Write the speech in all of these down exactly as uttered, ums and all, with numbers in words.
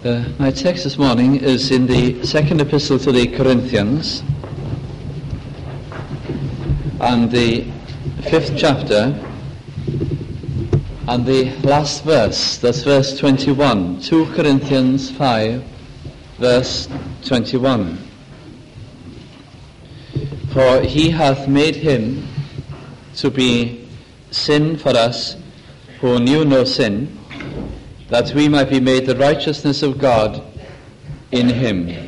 Uh, my text this morning is in the second epistle to the Corinthians and the fifth chapter and the last verse, that's verse twenty-one, two Corinthians five, verse twenty-one. For he hath made him to be sin for us who knew no sin, that we might be made the righteousness of God in him.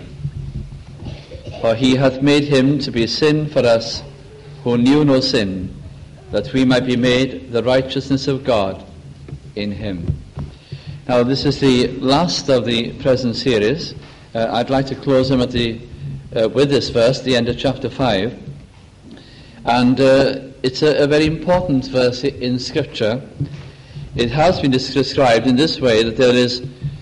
For he hath made him to be sin for us who knew no sin, that we might be made the righteousness of God in him. Now this is the last of the present series. Uh, I'd like to close them at the, uh, with this verse, the end of chapter five. And uh, it's a, a very important verse in Scripture. It has been described in this way, that there is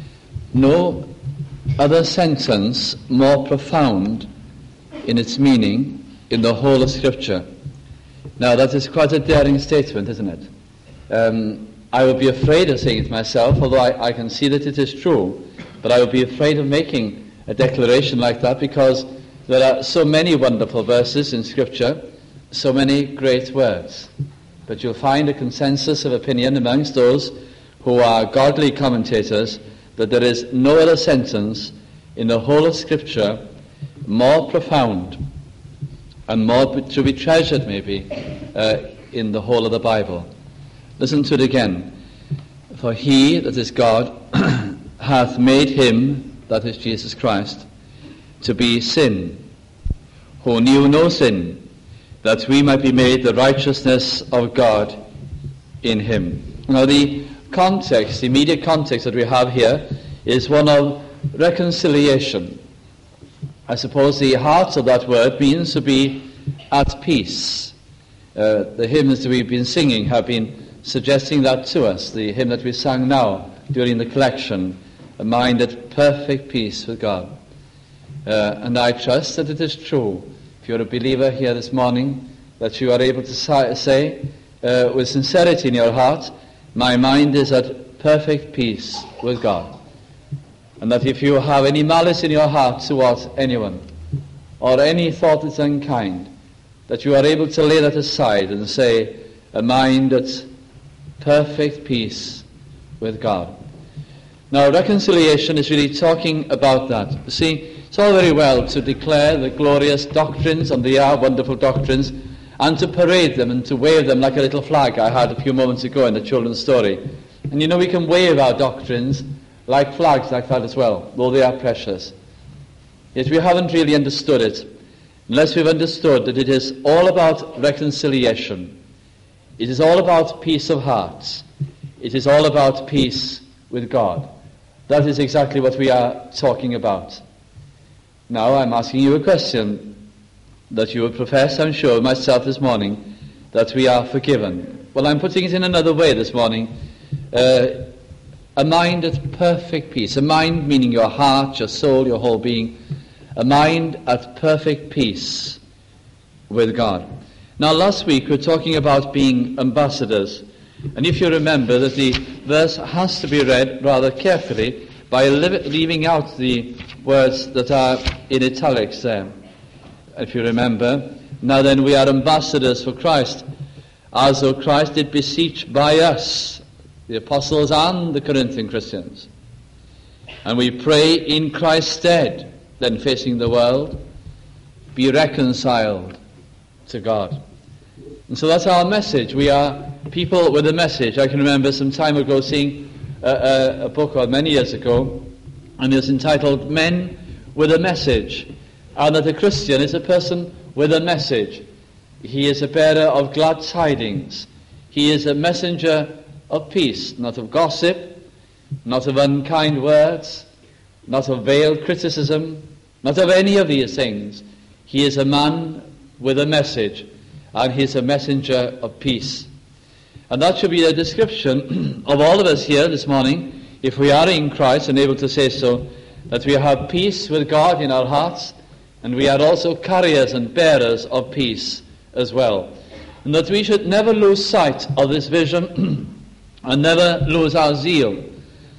no other sentence more profound in its meaning in the whole of Scripture. Now that is quite a daring statement, isn't it? Um, I would be afraid of saying it myself, although I, I can see that it is true, but I would be afraid of making a declaration like that, because there are so many wonderful verses in Scripture, so many great words. But you'll find a consensus of opinion amongst those who are godly commentators that there is no other sentence in the whole of Scripture more profound and more to be treasured, maybe, uh, in the whole of the Bible. Listen to it again. For he, that is God, hath made him, that is Jesus Christ, to be sin, who knew no sin, that we might be made the righteousness of God in him. Now the context, the immediate context that we have here is one of reconciliation. I suppose the heart of that word means to be at peace. Uh, the hymns that we've been singing have been suggesting that to us. The hymn that we sang now during the collection, a mind at perfect peace with God. Uh, and I trust that it is true. If you're a believer here this morning, that you are able to say uh, with sincerity in your heart, my mind is at perfect peace with God. And that if you have any malice in your heart towards anyone, or any thought that's unkind, that you are able to lay that aside and say, a mind at perfect peace with God. Now, reconciliation is really talking about that. You see, it's all very well to declare the glorious doctrines, and they are wonderful doctrines, and to parade them and to wave them like a little flag I had a few moments ago in the children's story. And you know, we can wave our doctrines like flags like that as well, though they are precious. Yet we haven't really understood it, unless we've understood that it is all about reconciliation. It is all about peace of hearts. It is all about peace with God. That is exactly what we are talking about. Now I'm asking you a question that you would profess, I'm sure, myself this morning, that we are forgiven. Well, I'm putting it in another way this morning. Uh, a mind at perfect peace. A mind meaning your heart, your soul, your whole being. A mind at perfect peace with God. Now, last week we were talking about being ambassadors. And if you remember that the verse has to be read rather carefully by leaving out the words that are in italics there. If you remember, now then we are ambassadors for Christ, as though Christ did beseech by us, the apostles and the Corinthian Christians. And we pray in Christ's stead, then facing the world, be reconciled to God. And so that's our message. We are people with a message. I can remember some time ago seeing a, a, a book, or many years ago, and it's entitled Men with a Message. And that a Christian is a person with a message. He is a bearer of glad tidings. He is a messenger of peace, not of gossip, not of unkind words, not of veiled criticism, not of any of these things. He is a man with a message, and he is a messenger of peace. And that should be the description of all of us here this morning, if we are in Christ and able to say so, that we have peace with God in our hearts, and we are also carriers and bearers of peace as well. And that we should never lose sight of this vision and never lose our zeal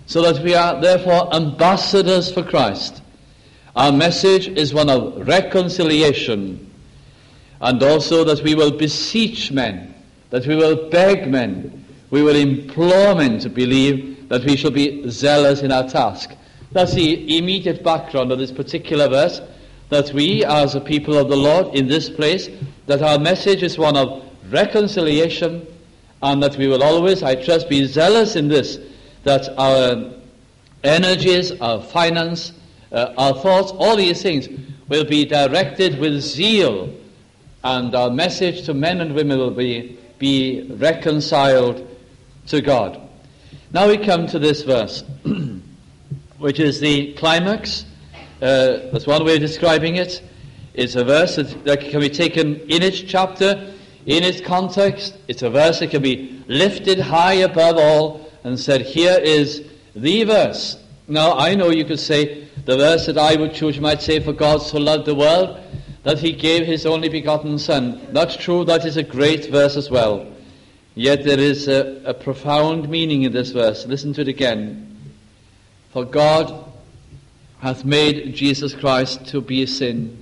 so that we are therefore ambassadors for Christ. Our message is one of reconciliation, and also that we will beseech men, that we will beg men, we will implore men to believe, that we shall be zealous in our task. That's the immediate background of this particular verse, that we as a people of the Lord in this place, that our message is one of reconciliation, and that we will always, I trust, be zealous in this, that our energies, our finance, uh, our thoughts, all these things will be directed with zeal, and our message to men and women will be, be reconciled to God. Now we come to this verse, which is the climax. Uh, that's one way of describing it. It's a verse that, that can be taken in its chapter, in its context. It's a verse that can be lifted high above all and said, here is the verse. Now, I know you could say, the verse that I would choose, you might say, for God so loved the world, that he gave his only begotten Son. That's true, that is a great verse as well. Yet there is a, a profound meaning in this verse. Listen to it again. For God hath made Jesus Christ to be a sin,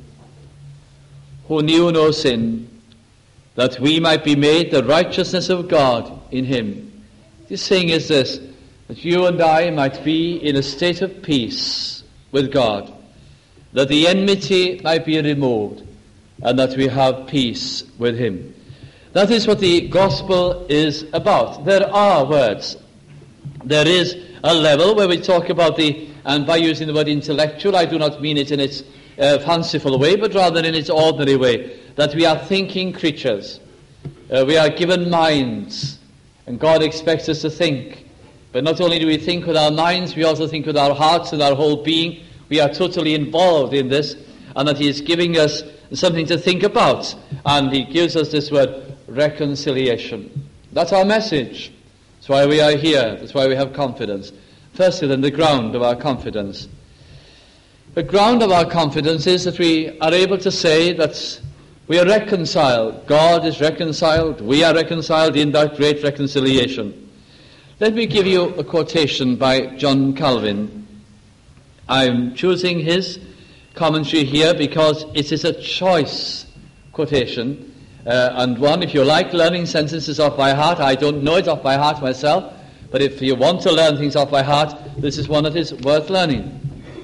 who knew no sin, that we might be made the righteousness of God in him. This saying is this, that you and I might be in a state of peace with God, that the enmity might be removed, and that we have peace with him. That is what the gospel is about. There are words. There is a level where we talk about the, and by using the word intellectual, I do not mean it in its uh, fanciful way, but rather in its ordinary way, that we are thinking creatures. Uh, we are given minds, and God expects us to think. But not only do we think with our minds, we also think with our hearts and our whole being. We are totally involved in this, and that he is giving us something to think about. And he gives us this word, reconciliation. That's our message. That's why we are here. That's why we have confidence. Firstly, then, the ground of our confidence. The ground of our confidence is that we are able to say that we are reconciled. God is reconciled. We are reconciled in that great reconciliation. Let me give you a quotation by John Calvin. I'm choosing his commentary here because it is a choice quotation, uh, and one, if you like learning sentences off by heart, I don't know it off by heart myself, but if you want to learn things off by heart, this is one that is worth learning.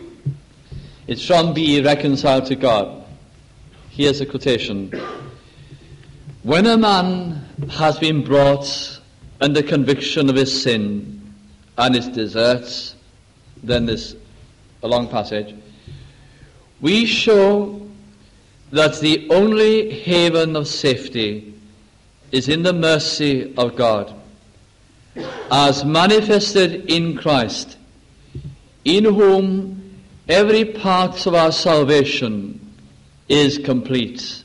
It's from Be Ye Reconciled to God. Here's a quotation. When a man has been brought under conviction of his sin and his deserts, then this a long passage, we show that the only haven of safety is in the mercy of God, as manifested in Christ, in whom every part of our salvation is complete.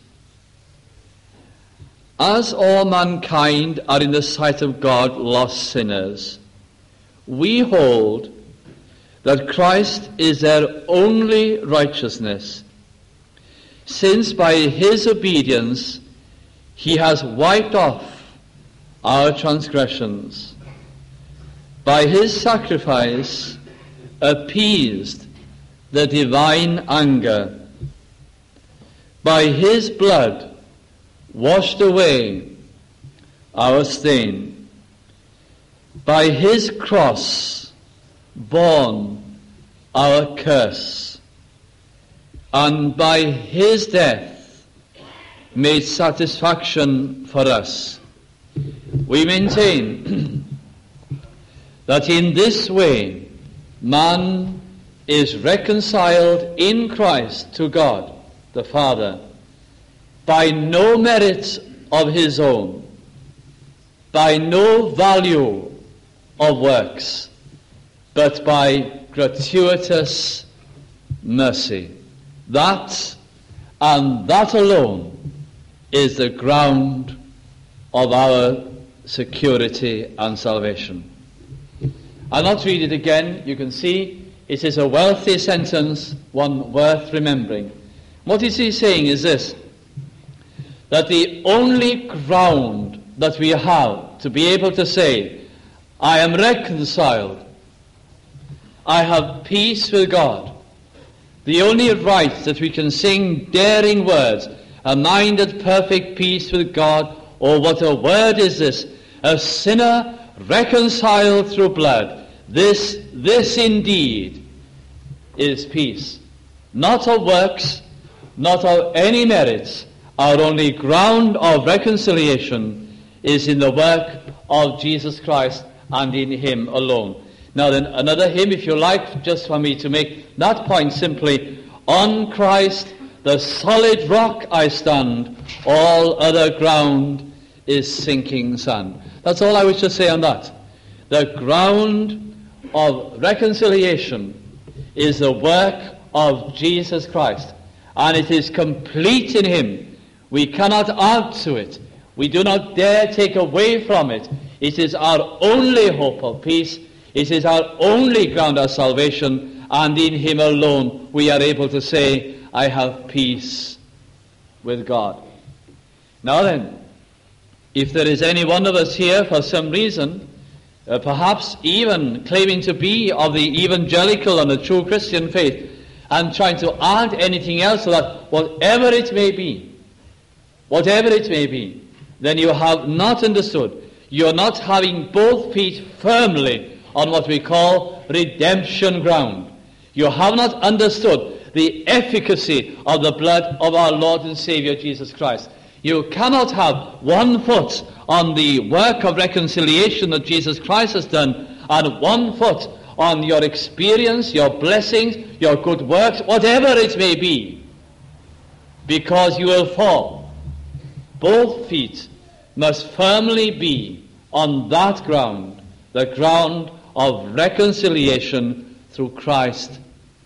As all mankind are in the sight of God lost sinners, we hold that Christ is their only righteousness, since by his obedience he has wiped off our transgressions. By his sacrifice appeased the divine anger. By his blood washed away our stain. By his cross borne our curse, and by his death made satisfaction for us. We maintain that in this way man is reconciled in Christ to God the Father by no merit of his own, by no value of works, but by gratuitous mercy. That and that alone is the ground of our security and salvation. I'll not read it again. You can see it is a wealthy sentence, one worth remembering. What is he saying is this, that the only ground that we have to be able to say, I am reconciled, I have peace with God. The only right that we can sing daring words, a mind at perfect peace with God, oh, what a word is this, a sinner reconciled through blood. This, this indeed is peace. Not of works, not of any merits. Our only ground of reconciliation is in the work of Jesus Christ and in him alone. Now then, another hymn, if you like, just for me to make that point simply, on Christ, the solid rock I stand, all other ground is sinking sand. That's all I wish to say on that. The ground of reconciliation is the work of Jesus Christ, and it is complete in him. We cannot add to it. We do not dare take away from it. It is our only hope of peace. It is our only ground of salvation, and in him alone we are able to say, I have peace with God. Now then, if there is any one of us here for some reason, uh, perhaps even claiming to be of the evangelical and the true Christian faith, and trying to add anything else to that, whatever it may be, whatever it may be, then you have not understood. You are not having both feet firmly on what we call redemption ground. You have not understood the efficacy of the blood of our Lord and Savior Jesus Christ. You cannot have one foot on the work of reconciliation that Jesus Christ has done and one foot on your experience, your blessings, your good works, whatever it may be, because you will fall. Both feet must firmly be on that ground, the ground of reconciliation through Christ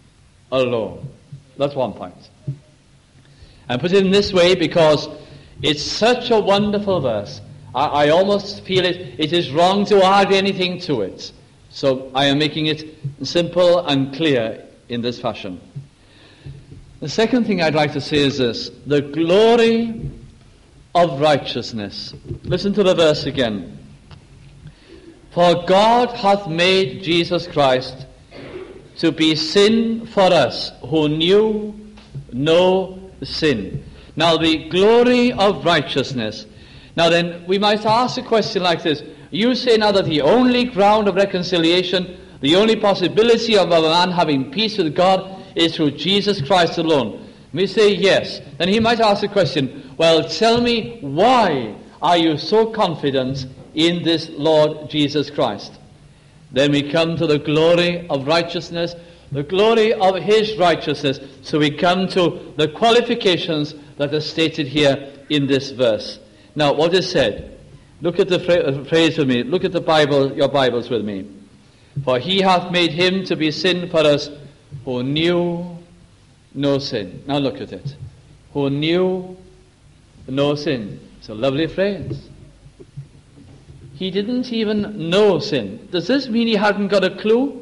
alone. That's one point. I put it in this way because it's such a wonderful verse. I, I almost feel it, it is wrong to add anything to it. So I am making it simple and clear in this fashion. The second thing I'd like to say is this: the glory of righteousness. Listen to the verse again. For God hath made Jesus Christ to be sin for us who knew no sin. Now the glory of righteousness. Now then, we might ask a question like this. You say now that the only ground of reconciliation, the only possibility of a man having peace with God is through Jesus Christ alone. We say yes. Then he might ask the question, well, tell me, why are you so confident in this Lord Jesus Christ? Then we come to the glory of righteousness, the glory of his righteousness. So we come to the qualifications that are stated here in this verse. Now, what is said? Look at the phrase with me. Look at the Bible, your Bibles with me. For he hath made him to be sin for us who knew no sin. Now look at it. Who knew no sin. It's a lovely phrase. He didn't even know sin. Does this mean he hadn't got a clue?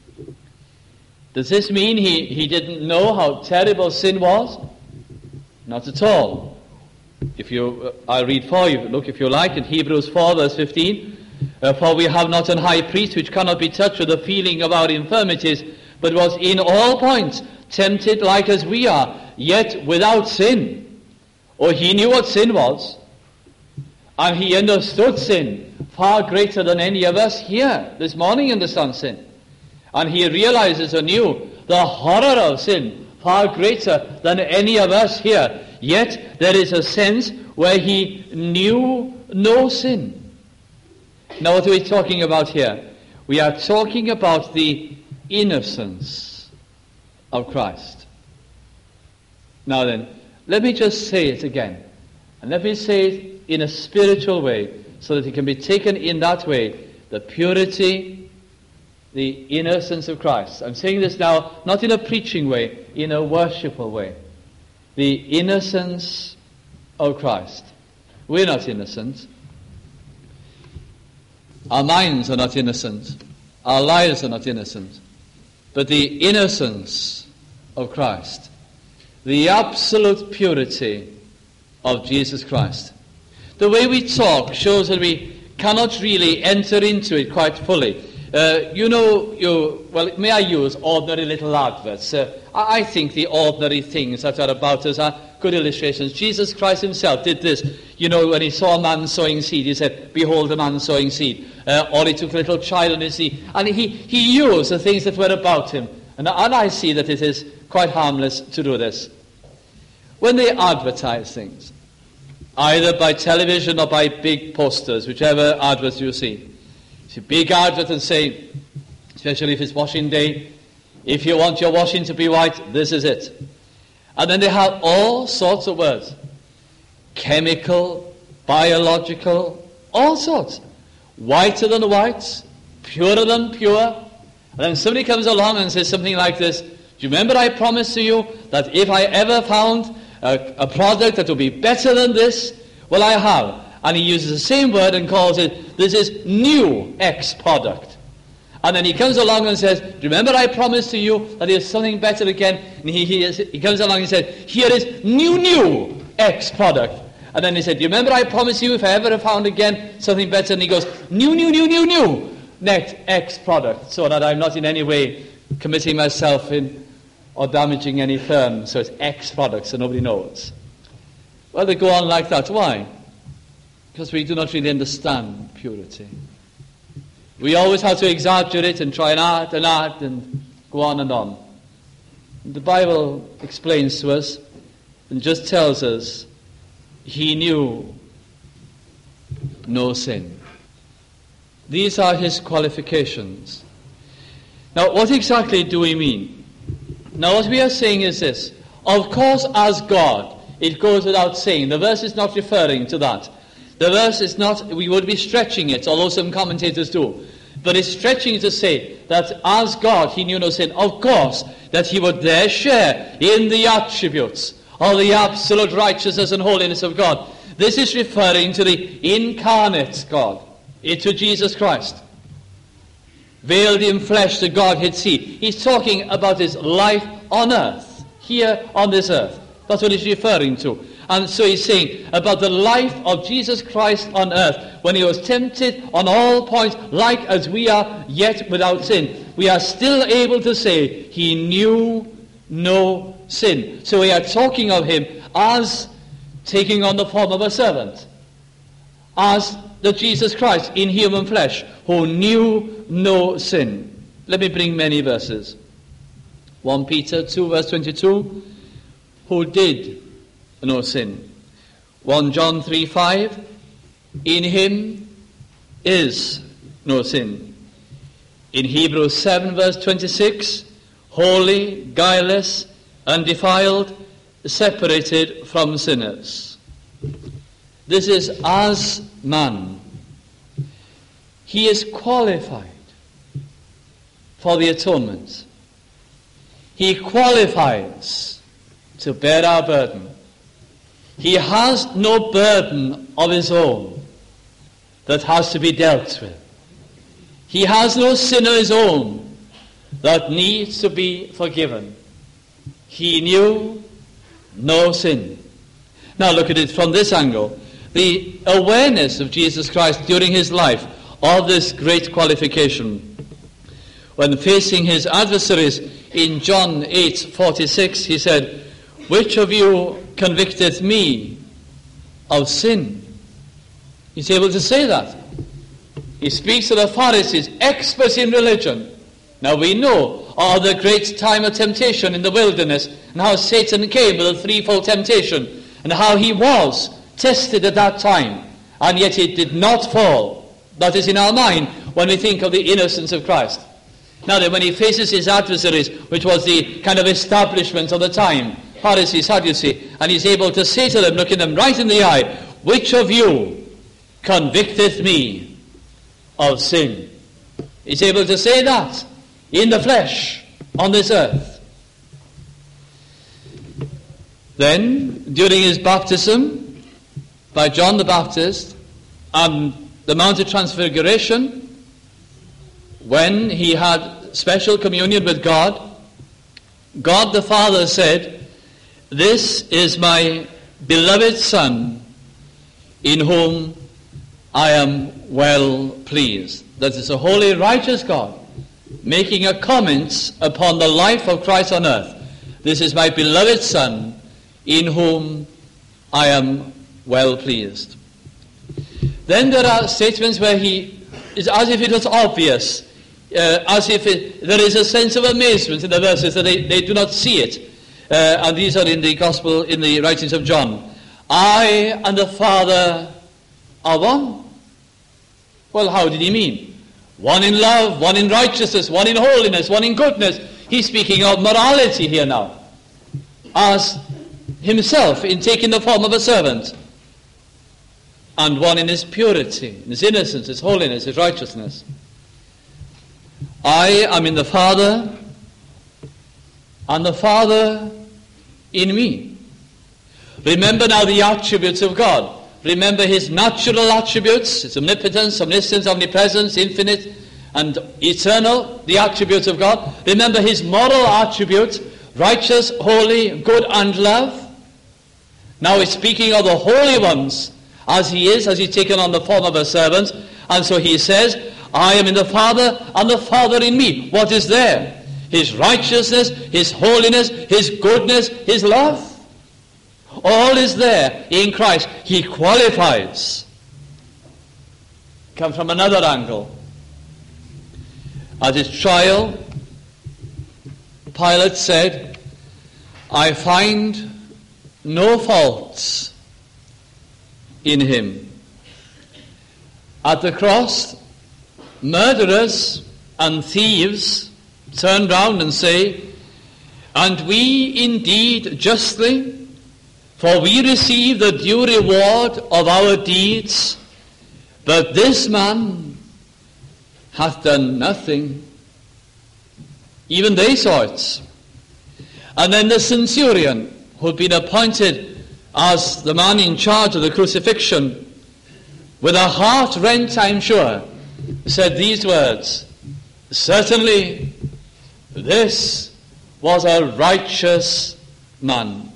Does this mean he, he didn't know how terrible sin was? Not at all. If you, uh, I'll read for you. Look, if you like, in Hebrews four, verse fifteen. Uh, For we have not an high priest which cannot be touched with the feeling of our infirmities, but was in all points tempted like as we are, yet without sin. Oh, he knew what sin was, and he understood sin far greater than any of us here this morning understand sin. And he realizes anew the horror of sin far greater than any of us here. Yet there is a sense where he knew no sin. Now what are we talking about here? We are talking about the innocence of Christ. Now then, let me just say it again. And let me say it in a spiritual way so that it can be taken in that way. The purity, the innocence of Christ. I'm saying this now not in a preaching way, in a worshipful way. The innocence of Christ. We're not innocent. Our minds are not innocent. Our lives are not innocent. But the innocence of Christ. The absolute purity of Jesus Christ. The way we talk shows that we cannot really enter into it quite fully. Uh, you know, you well, may I use ordinary little adverts? Uh, I, I think the ordinary things that are about us are good illustrations. Jesus Christ himself did this. You know, when he saw a man sowing seed, he said, "Behold a man sowing seed." Uh, or he took a little child on his knee, and he, he used the things that were about him. And, and I see that it is quite harmless to do this. When they advertise things, either by television or by big posters, whichever adverts you see, it's a big advert and say, especially if it's washing day, if you want your washing to be white, this is it. And then they have all sorts of words. Chemical, biological, all sorts. Whiter than white, purer than pure. And then somebody comes along and says something like this, "Do you remember I promised to you that if I ever found a, a product that would be better than this, well, I have." And he uses the same word and calls it, "This is new X product." And then he comes along and says, "Do you remember I promised to you that there's something better again?" And he, he, is, he comes along and said, "Here is new, new X product." And then he said, "Do you remember I promised you if I ever have found again something better?" And he goes, "New, new, new, new, new next X product," so that I'm not in any way committing myself in or damaging any firm. So it's X product, so nobody knows. Well, they go on like that. Why? Because we do not really understand purity. We always have to exaggerate and try and add and add and go on and on. The Bible explains to us and just tells us he knew no sin. These are his qualifications. Now, what exactly do we mean? Now, what we are saying is this. Of course, as God, it goes without saying. The verse is not referring to that. The verse is not, we would be stretching it, although some commentators do. But it's stretching to say that as God, he knew no sin. Of course, that he would there share in the attributes of the absolute righteousness and holiness of God. This is referring to the incarnate God, to Jesus Christ. Veiled in flesh, the Godhead see. He's talking about his life on earth, here on this earth. That's what he's referring to. And so he's saying about the life of Jesus Christ on earth, when he was tempted on all points, like as we are, yet without sin. We are still able to say he knew no sin. So we are talking of him as taking on the form of a servant, as the Jesus Christ in human flesh, who knew no sin. Let me bring many verses. First Peter two, verse twenty-two, who did no sin. First John three, five, in him is no sin. In Hebrews seven, verse twenty-six, holy, guileless, undefiled, separated from sinners. This is as man. He is qualified for the atonement. He qualifies to bear our burden. He has no burden of his own that has to be dealt with. He has no sin of his own that needs to be forgiven. He knew no sin. Now look at it from this angle. The awareness of Jesus Christ during his life of this great qualification. When facing his adversaries in John eight forty-six, he said, "Which of you convicteth me of sin?" He's able to say that. He speaks to the Pharisees, experts in religion. Now we know of the great time of temptation in the wilderness, and how Satan came with a threefold temptation, and how he was tested at that time, and yet he did not fall. That is in our mind when we think of the innocence of Christ. Now then, when he faces his adversaries, which was the kind of establishment of the time, Pharisees, Sadducees, and he's able to say to them, looking them right in the eye, "Which of you convicteth me of sin?" He's able to say that in the flesh on this earth. Then, during his baptism by John the Baptist and the Mount of Transfiguration, when he had special communion with God, God the Father said, "This is my beloved Son, in whom I am well pleased." that it's a holy, righteous God making a comment upon the life of Christ on earth. This is my beloved Son, in whom I am well pleased. Then there are statements where he is as if it was obvious, uh, as if it, there is a sense of amazement in the verses that they, they do not see it. Uh, and these are in the Gospel, in the writings of John. I and the Father are one. Well, how did he mean? One in love, one in righteousness, one in holiness, one in goodness. He's speaking of morality here now, as himself in taking the form of a servant, and one in his purity, in his innocence, his holiness, his righteousness. I am in the Father, and the Father in me. Remember now the attributes of God. Remember his natural attributes, his omnipotence, omniscience, omnipresence, infinite and eternal, the attributes of God. Remember his moral attributes, righteous, holy, good, and love. Now he's speaking of the holy ones, as he is, as he's taken on the form of a servant. And so he says, I am in the Father, and the Father in me. What is there? His righteousness, his holiness, his goodness, his love. All is there in Christ. He qualifies. Come from another angle. At his trial, Pilate said, I find no faults in him. At the cross, murderers and thieves turn round and say, and we indeed justly, for we receive the due reward of our deeds, but this man hath done nothing. Even they saw it. And then the centurion, who had been appointed as the man in charge of the crucifixion, with a heart rent, I'm sure, said these words, certainly this was a righteous man.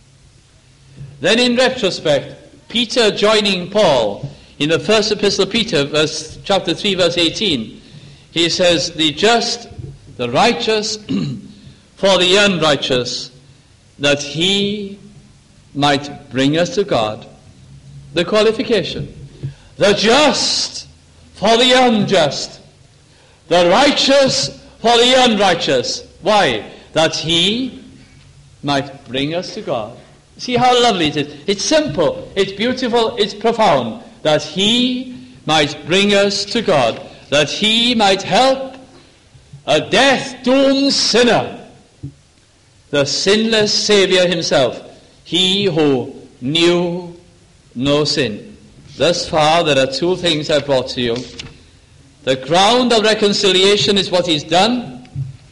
Then in retrospect, Peter joining Paul in the first epistle of Peter, verse, chapter three, verse eighteen, he says, the just, the righteous, for the unrighteous, that he might bring us to God. The qualification. The just for the unjust. The righteous for the unrighteous. Why? That he might bring us to God. See how lovely it is. It's simple, it's beautiful, it's profound. That he might bring us to God. That he might help a death-doomed sinner, the sinless Saviour himself, he who knew no sin. Thus far, there are two things I brought to you. The ground of reconciliation is what he's done.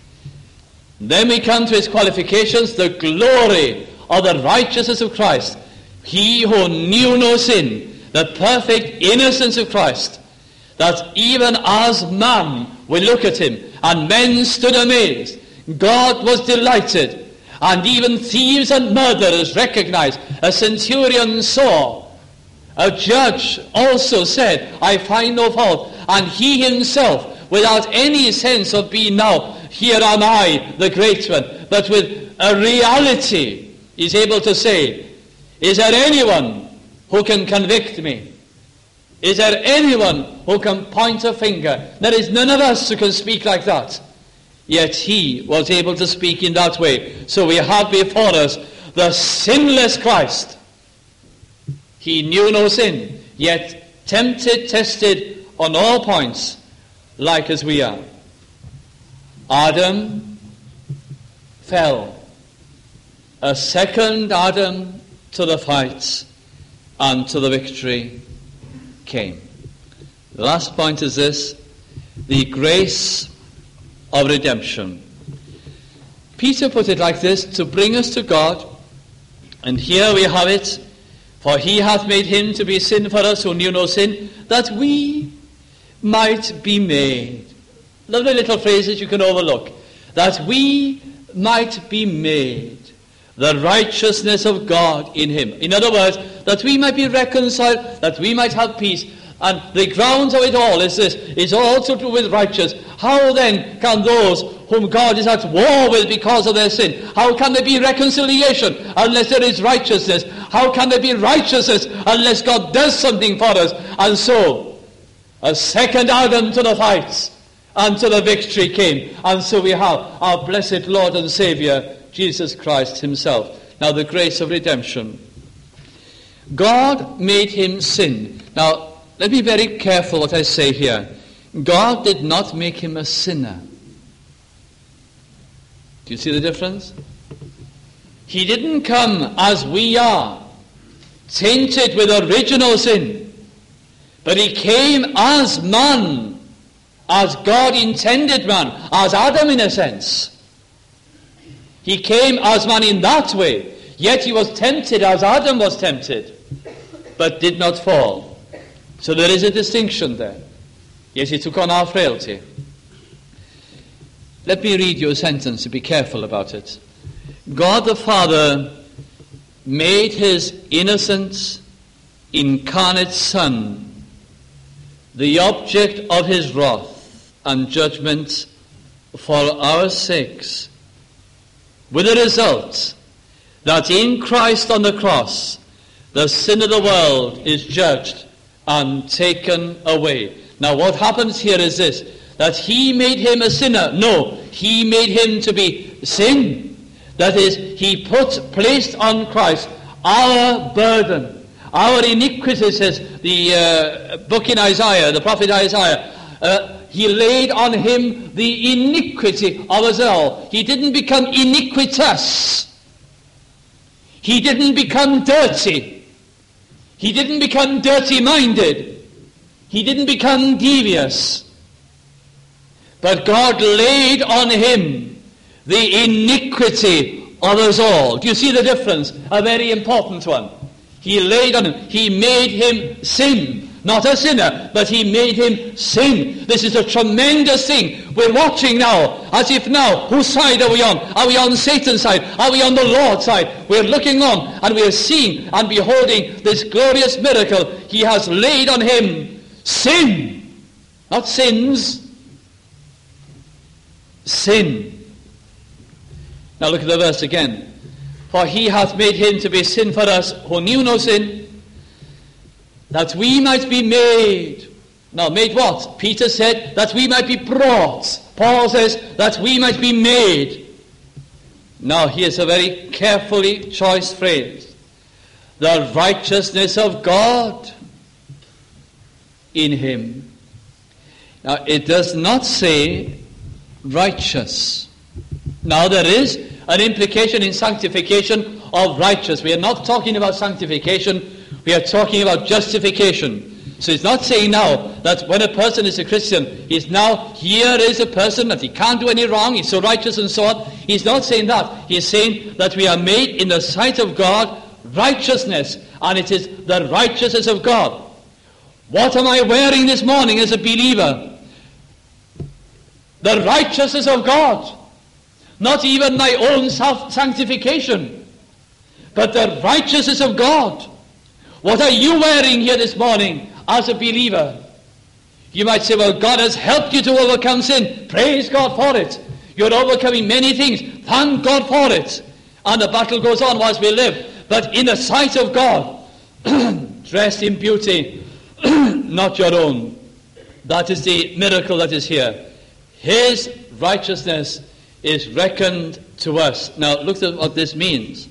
Then we come to his qualifications, the glory of the righteousness of Christ. He who knew no sin, the perfect innocence of Christ, that even as man we look at him, and men stood amazed. God was delighted, and even thieves and murderers recognized. A centurion saw. A judge also said, I find no fault. And he himself, without any sense of being now, here am I, the great one, but with a reality, is able to say, is there anyone who can convict me? Is there anyone who can point a finger? There is none of us who can speak like that. Yet he was able to speak in that way. So we have before us the sinless Christ. He knew no sin, yet tempted, tested on all points, like as we are. Adam fell. A second Adam to the fight, and to the victory came. The last point is this, the grace of redemption. Peter put it like this, to bring us to God, and here we have it, for he hath made him to be sin for us who knew no sin, that we might be made. Lovely little phrases you can overlook. That we might be made the righteousness of God in him. In other words, that we might be reconciled, that we might have peace, And the grounds of it all is this, is all to do with righteous. How then can those whom God is at war with because of their sin, how can there be reconciliation unless there is righteousness? How can there be righteousness unless God does something for us? And so, a second Adam to the fight, until the victory came. And so we have our blessed Lord and Saviour, Jesus Christ himself. Now the grace of redemption. God made him sin. Now, let me be very careful what I say here. God did not make him a sinner. Do you see the difference? He didn't come as we are, tainted with original sin. But he came as man, as God intended man, as Adam in a sense. He came as man in that way, yet he was tempted as Adam was tempted, but did not fall. So there is a distinction there. Yet he took on our frailty. Let me read you a sentence to be careful about it. God the Father made his innocent, incarnate Son the object of his wrath and judgment for our sakes, with the result that in Christ on the cross the sin of the world is judged and taken away. Now what happens here is this, that he made him a sinner. No, he made him to be sin. That is, he put, placed on Christ our burden, our iniquities, says the uh, book in Isaiah, the prophet Isaiah. Uh, he laid on him the iniquity of us all. He didn't become iniquitous. He didn't become dirty. He didn't become dirty-minded. He didn't become devious. But God laid on him the iniquity of us all. Do you see the difference? A very important one. He laid on him. He made him sin. Not a sinner, but he made him sin. This is a tremendous thing. We're watching now, as if now, whose side are we on? Are we on Satan's side? Are we on the Lord's side? We're looking on, and we are seeing and beholding this glorious miracle. He has laid on him sin. Not sins. Sin. Now look at the verse again. For he hath made him to be sin for us who knew no sin, that we might be made. Now, made what? Peter said, that we might be brought. Paul says, that we might be made. Now, here's a very carefully choice phrase. The righteousness of God in him. Now, it does not say righteous. Now, there is an implication in sanctification of righteous. We are not talking about sanctification. We are talking about justification. So it's not saying now that when a person is a Christian, he's now, here is a person that he can't do any wrong, he's so righteous and so on. He's not saying that. He's saying that we are made in the sight of God righteousness, and it is the righteousness of God. What am I wearing this morning as a believer? The righteousness of God. Not even my own self-sanctification, but the righteousness of God. What are you wearing here this morning as a believer? You might say, well, God has helped you to overcome sin. Praise God for it. You're overcoming many things. Thank God for it. And the battle goes on whilst we live. But in the sight of God, dressed in beauty, not your own. That is the miracle that is here. His righteousness is reckoned to us. Now, look at what this means.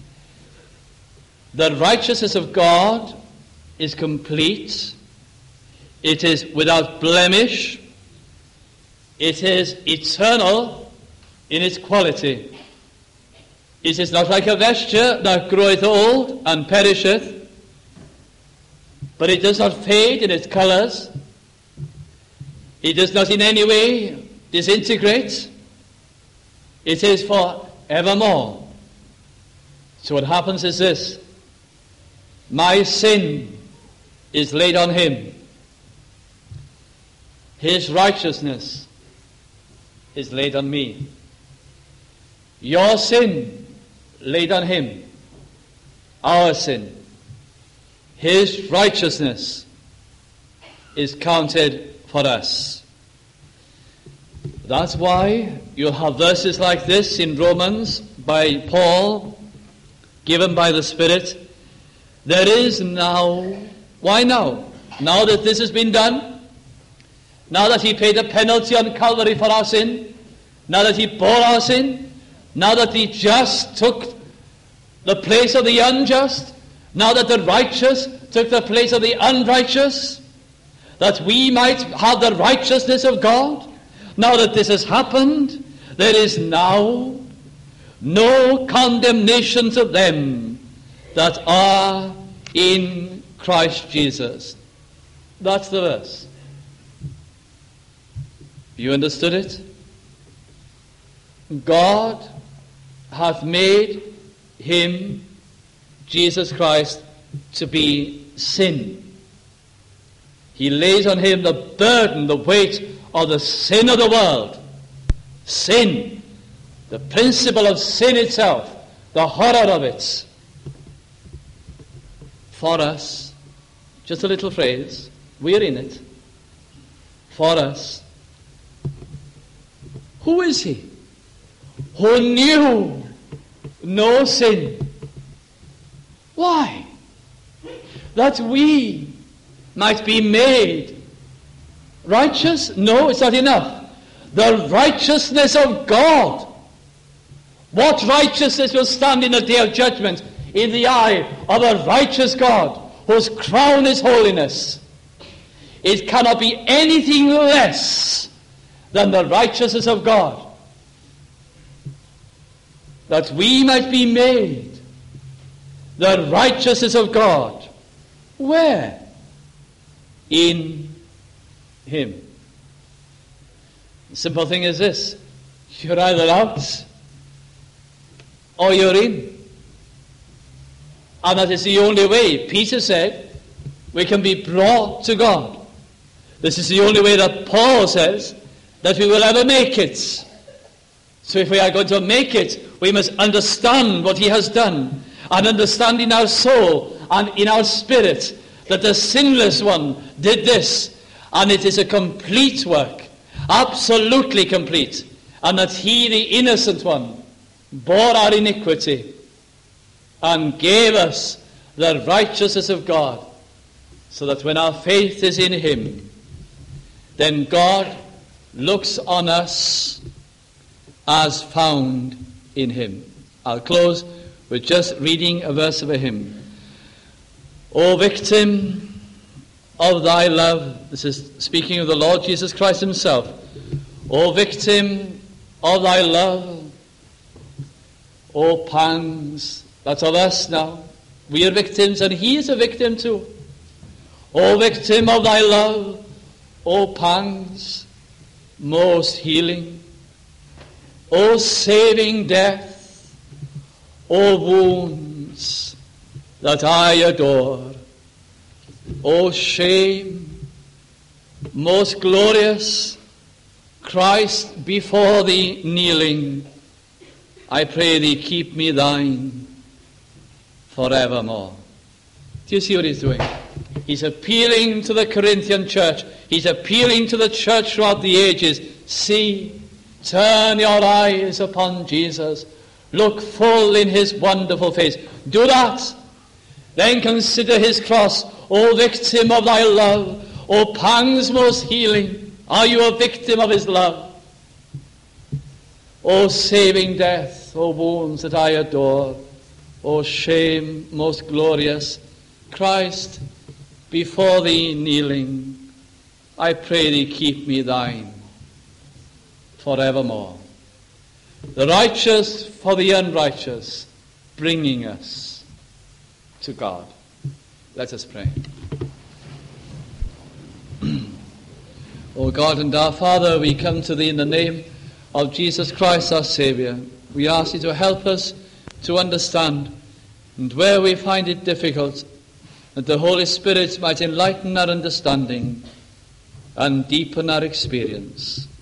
The righteousness of God is complete. It is without blemish. It is eternal in its quality. It is not like a vesture that groweth old and perisheth, but it does not fade in its colors. It does not in any way disintegrate. It is for evermore. So what happens is this. My sin is laid on him. His righteousness is laid on me. Your sin laid on him. Our sin. His righteousness is counted for us. That's why you'll have verses like this in Romans by Paul, given by the Spirit. There is now, why now? Now that this has been done, now that he paid a penalty on Calvary for our sin, now that he bore our sin, now that the just took the place of the unjust, now that the righteous took the place of the unrighteous, that we might have the righteousness of God. Now that this has happened, there is now no condemnation to them that are in Christ Jesus. That's the verse. You understood it? God hath made him, Jesus Christ, to be sin. He lays on him the burden, the weight of the sin of the world. Sin. The principle of sin itself. The horror of it. For us, just a little phrase, we're in it. For us. Who is he? Who knew no sin. Why? That we might be made righteous? No, it's not enough. The righteousness of God. What righteousness will stand in the day of judgment in the eye of a righteous God whose crown is holiness? It cannot be anything less than the righteousness of God. That we might be made the righteousness of God. Where? In him. The simple thing is this: you're either out or you're in. And that is the only way. Peter said we can be brought to God. This is the only way that Paul says that we will ever make it. So if we are going to make it, we must understand what he has done, and understand in our soul and in our spirit that the sinless one did this, and it is a complete work, absolutely complete, and that he, the innocent one, bore our iniquity and gave us the righteousness of God, so that when our faith is in him, then God looks on us as found in him. I'll close with just reading a verse of a hymn. O victim of thy love, this is speaking of the Lord Jesus Christ himself. O victim of thy love, O pangs, that's of us now. We are victims and he is a victim too. O victim of thy love, O pangs, most healing, O saving death, O wounds that I adore, O shame, most glorious, Christ before thee kneeling, I pray thee keep me thine forevermore. Do you see what he's doing? He's appealing to the Corinthian church. He's appealing to the church throughout the ages. See, turn your eyes upon Jesus. Look full in his wonderful face. Do that. Then consider his cross. O victim of thy love, O pangs most healing, are you a victim of his love? O saving death, O wounds that I adore, O shame most glorious, Christ before thee kneeling, I pray thee keep me thine forevermore. The righteous for the unrighteous, bringing us to God. Let us pray. O God and our Father, we come to thee in the name of Jesus Christ our Saviour. We ask thee to help us to understand, and where we find it difficult, that the Holy Spirit might enlighten our understanding and deepen our experience.